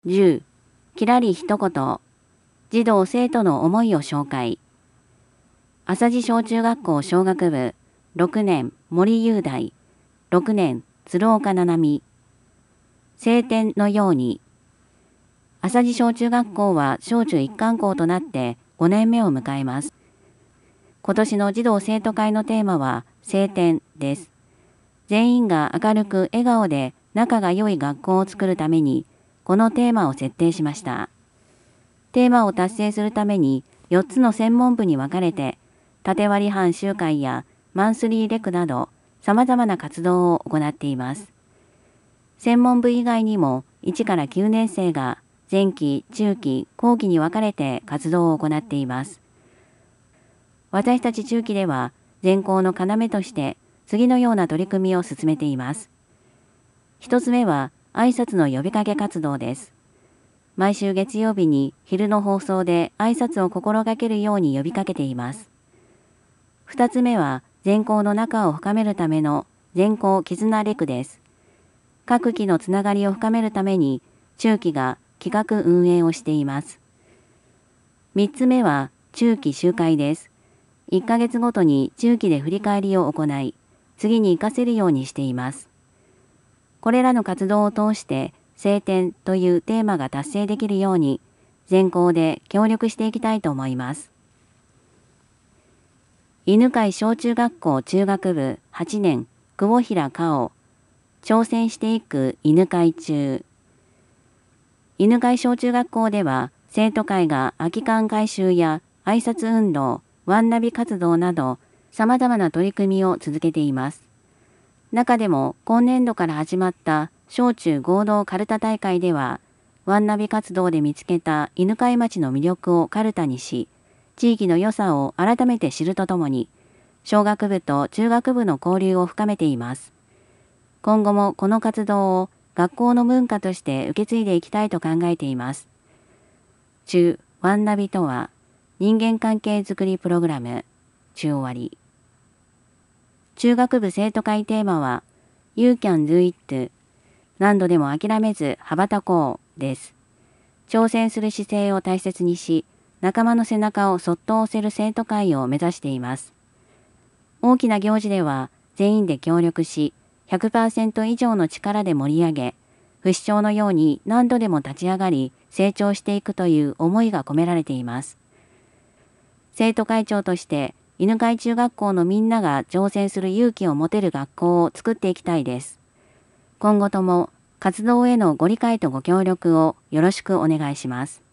10、きらり一言、児童生徒の思いを紹介。朝地小中学校小学部、6年森雄大、6年鶴岡七海。晴天のように。朝地小中学校は小中一貫校となって5年目を迎えます。今年の児童生徒会のテーマは晴天です。全員が明るく笑顔で仲が良い学校を作るために、このテーマを設定しました。テーマを達成するために4つの専門部に分かれて、縦割り班集会やマンスリーレクなど様々な活動を行っています。専門部以外にも1から9年生が前期、中期、後期に分かれて活動を行っています。私たち中期では全校の要として次のような取り組みを進めています。1つ目は挨拶の呼びかけ活動です。毎週月曜日に昼の放送で挨拶を心がけるように呼びかけています。2つ目は全校の仲を深めるための全校絆レクです。各期のつながりを深めるために中期が企画運営をしています。3つ目は中期集会です。1ヶ月ごとに中期で振り返りを行い、次に活かせるようにしています。これらの活動を通して晴天というテーマが達成できるように全校で協力していきたいと思います。犬飼小中学校中学部8年久保平香央、挑戦していく犬飼中。犬飼小中学校では生徒会が空き缶回収や挨拶運動、ワンナビ活動など様々な取り組みを続けています。中でも今年度から始まった小中合同カルタ大会では、ワンナビ活動で見つけた犬飼町の魅力をカルタにし、地域の良さを改めて知るとともに、小学部と中学部の交流を深めています。今後もこの活動を学校の文化として受け継いでいきたいと考えています。中ワンナビとは、人間関係づくりプログラム、中終わり。中学部生徒会テーマは You can do it 何度でも諦めず羽ばたこうです。挑戦する姿勢を大切にし、仲間の背中をそっと押せる生徒会を目指しています。大きな行事では全員で協力し、100% 以上の力で盛り上げ、不死鳥のように何度でも立ち上がり成長していくという思いが込められています。生徒会長として犬飼中学校のみんなが挑戦する勇気を持てる学校を作っていきたいです。今後とも活動へのご理解とご協力をよろしくお願いします。